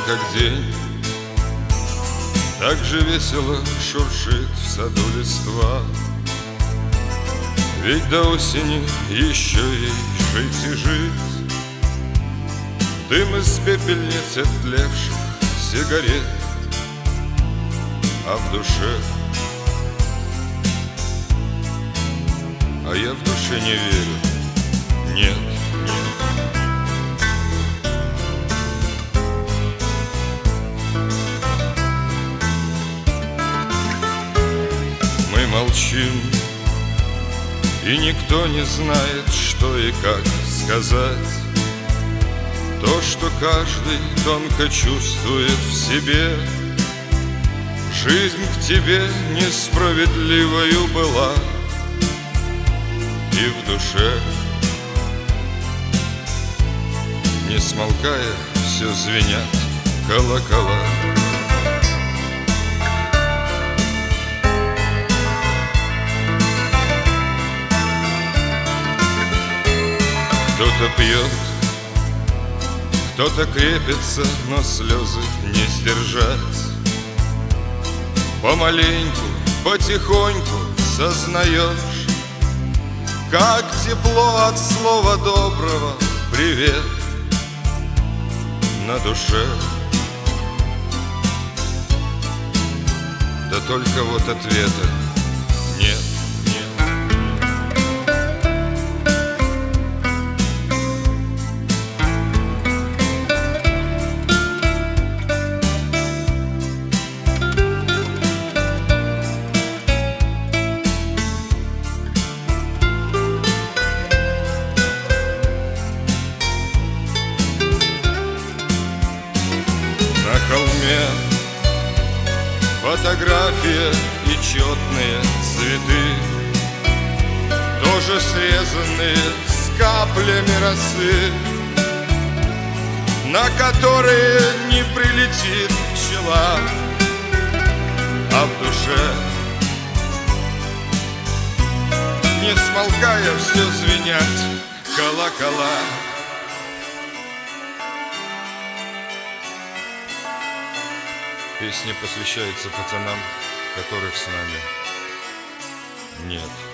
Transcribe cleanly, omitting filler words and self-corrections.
как день. Так же весело шуршит в саду листва. Ведь до осени еще ей жить и жить. Дым из пепельниц оттлевших сигарет, а в душе, а я в душе не верю. Нет, нет. Мы молчим, и никто не знает, что и как сказать. То, что каждый тонко чувствует в себе. Жизнь к тебе несправедливою была, и в душе, не смолкая, все звенят колокола. Кто-то пьет, кто-то крепится, но слезы не сдержать. Помаленьку, потихоньку сознаешь, как тепло от слова доброго привет на душе. Да только вот ответа нет. На холме фотография и четные цветы, тоже срезанные с каплями росы, на которые не прилетит пчела, а в душе, не смолкая, все звенят колокола. Песня посвящается пацанам, которых с нами нет.